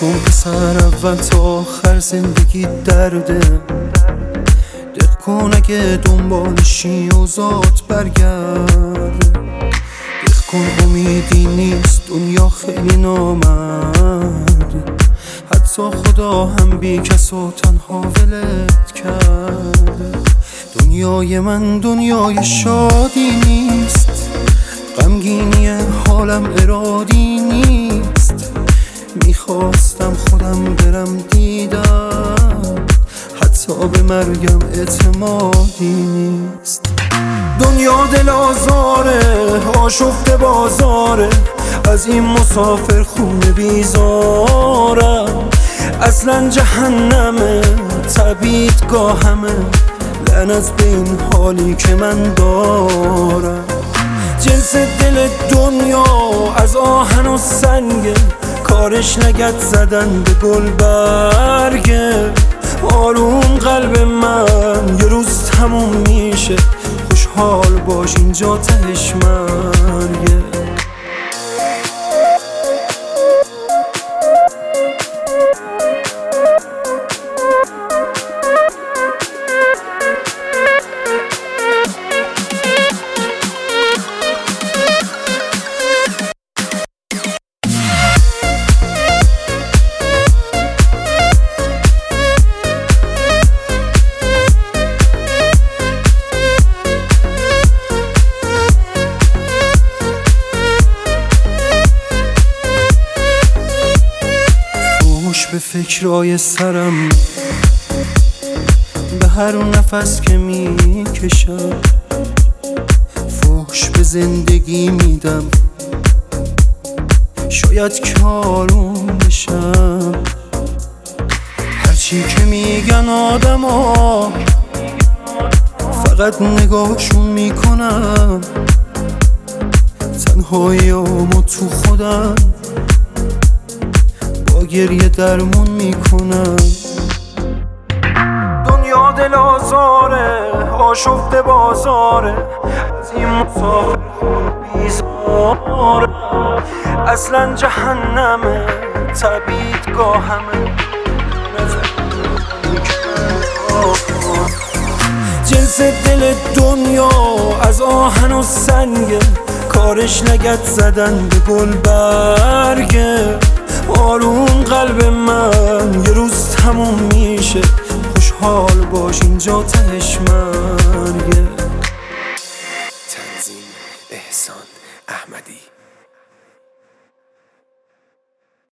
کن پسر، اول تا آخر زندگی درده. دق کن اگه دنبالشی اوضاعت برگرده. دق کن امیدی نیست، دنیا خیلی نامرده. حتی خدا هم بی کس و تنها ولت کرده. دنیای من دنیای شادی نیست، غمگینی حالم ارادی نیست. میخواستم خودم برم دیدم، حتی به مرگم اعتمادی نیست. دنیا دل آزاره، آشفته بازاره، از این مسافر خونه بیزارم. اصلا جهنمه، تبعیدگاهمه، لعنت به این حالی که من دارم. جنس دل دنیا از آهن و سنگه، کارش نگت زدن به گل برگه. آروم قلب من یه روز تموم میشه، خوشحال باش اینجا تهش مرگه. به فکرای سرم، به هر نفس که میکشم، فحش به زندگی میدم، شاید که آروم بشم. هرچی که میگن آدما، فقط نگاهشون میکنم. تنهاییامو تو خودم با گریه درمون میکنم. دنیا دل آزاره، آشفته بازاره، از این مسافر خون بیزاره. اصلا جهنمه، تبعیدگاهمه، جنس دل دنیا از آهن و سنگه، کارش نگت زدن به گل برگه. آروم قلب من یه روز تموم میشه، خوشحال باش اینجا تهش مرگه. تنظیم احسان احمدی.